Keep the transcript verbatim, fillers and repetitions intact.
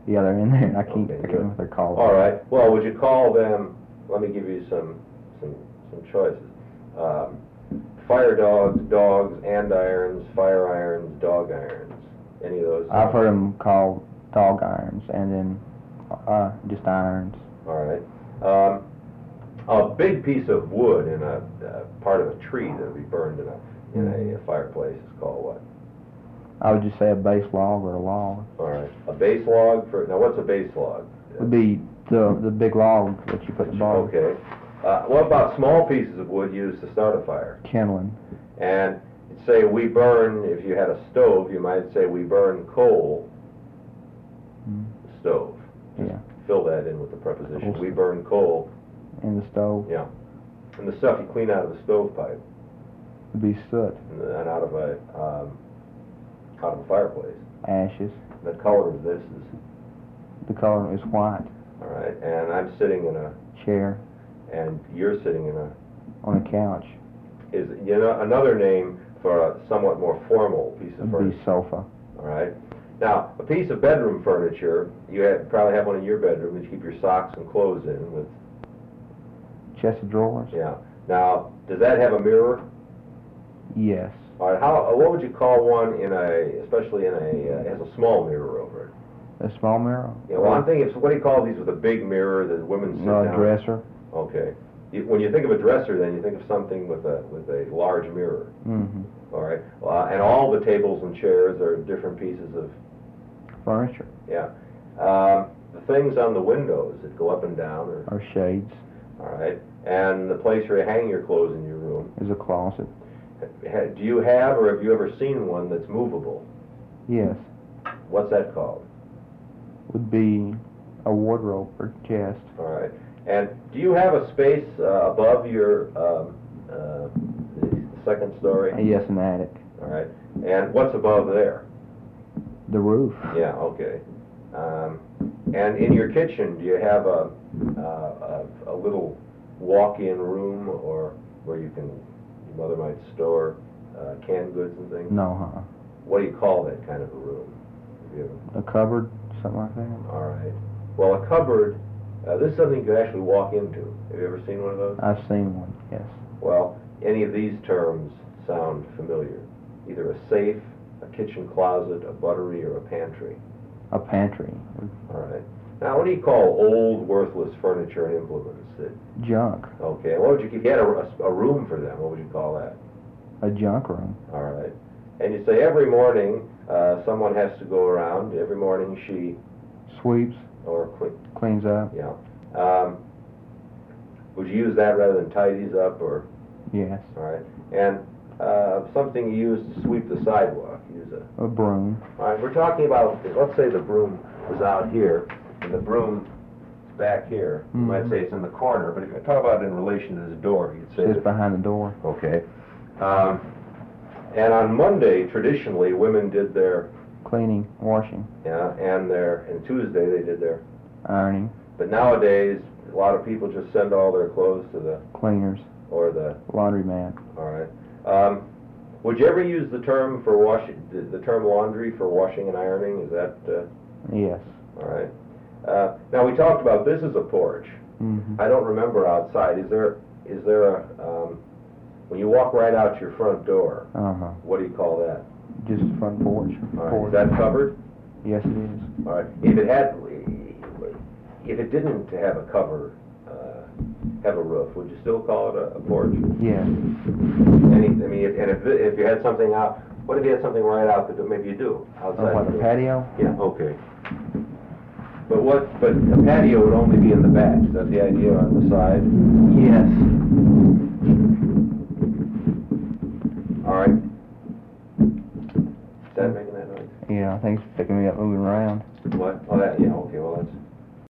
Yeah, they're in there. I can't, Okay, I can't good. remember what they're called. All right. Well, would you call them, let me give you some, some, some choices. Um, fire dogs, dogs, andirons, fire irons, dog irons. Any of those? I've heard them called dog irons, and then uh, just irons. All right. Um, a big piece of wood in a uh, part of a tree that would be burned in a in a, a fireplace is called what? I would just say a base log or a log. All right. A base log for now. What's a base log? Would be the the big log that you put in the bottom. Okay. Uh, what about small pieces of wood used to start a fire? Kindling. And say we burn. If you had a stove, you might say we burn coal. Mm. Stove. Yeah. Fill that in with the preposition. Coal. We burn coal. In the stove. Yeah. And the stuff you clean out of the stovepipe. Would be soot. And out of a um, out of a fireplace. Ashes. The color of this is The color is white. all right. And I'm sitting in a Chair. and you're sitting in a On a couch. is you know another name for a somewhat more formal piece of Would be furniture. sofa. All right. Now, a piece of bedroom furniture, you have, probably have one in your bedroom that you keep your socks and clothes in with. Chest of drawers. Yeah. Now, does that have a mirror? Yes. All right. How? What would you call one in a, especially in a, uh, has a small mirror over it? A small mirror. Yeah. Well, I'm thinking, what do you call these with a big mirror that women sit No, down? a dresser. Okay. You, when you think of a dresser, then you think of something with a with a large mirror. Mm-hmm. All right. Uh, and all the tables and chairs are different pieces of. Furniture. Yeah. Um, the things on the windows that go up and down are. Or shades. All right. And the place where you hang your clothes in your room. Is a closet. Ha- Do you have or have you ever seen one that's movable? Yes. What's that called? Would be a wardrobe or chest. All right. And do you have a space uh, above your um, uh, the second story? Yes, an attic. All right. And what's above there? The roof. Yeah. Okay. Um, and in your kitchen, do you have a uh, a, a little walk-in room or where you can your mother might store uh, canned goods and things? No, huh? What do you call that kind of a room? Have you ever? A cupboard, something like that. All right. Well, a cupboard, uh, this is something you could actually walk into. Have you ever seen one of those? I've seen one. Yes. Well, any of these terms sound familiar. Either a safe, a kitchen closet, a buttery, or a pantry. A pantry. All right. Now, what do you call old, worthless furniture and implements? That, Junk. okay. What would you, if you had a, a, a room for them, what would you call that? A junk room. All right. And you say every morning uh, someone has to go around. Every morning she Sweeps. or cle- Cleans up. yeah. Um, would you use that rather than tidies up or? Yes. All right. And uh, something you use to sweep the sidewalk. Use a. A broom. All right. We're talking about. Let's say the broom was out here, and the broom is back here. You might Mhm. say it's in the corner, but if you talk about it in relation to this door, you'd say. Sits that- behind the door. Okay. Um, and on Monday, traditionally, women did their. Cleaning. Washing. Yeah, and their. And Tuesday they did their. Ironing. But nowadays, a lot of people just send all their clothes to the. Cleaners. Or the. Laundromat. All right. Um, would you ever use the term for washing, the, the term laundry for washing and ironing? Is that, uh, Yes. all right? Uh, now we talked about this is a porch. Mm-hmm. I don't remember outside. Is there, is there a, um, when you walk right out your front door, Uh-huh. what do you call that? Just front porch. All right. Porch. Is that covered? Yes, it is. All right. If it had, if it didn't have a cover, uh, have a roof, would you still call it a, a porch? Yes. Any, I mean, if, and if, if you had something out, what if you had something right out that maybe you do outside? Oh, like the a door? patio? Yeah, okay. But what, but a patio would only be in the back, is that the idea on the side? Yes. All right. Is that making that noise? Yeah, I think it's picking me up moving around. What? Oh, that, yeah, okay, well, that's,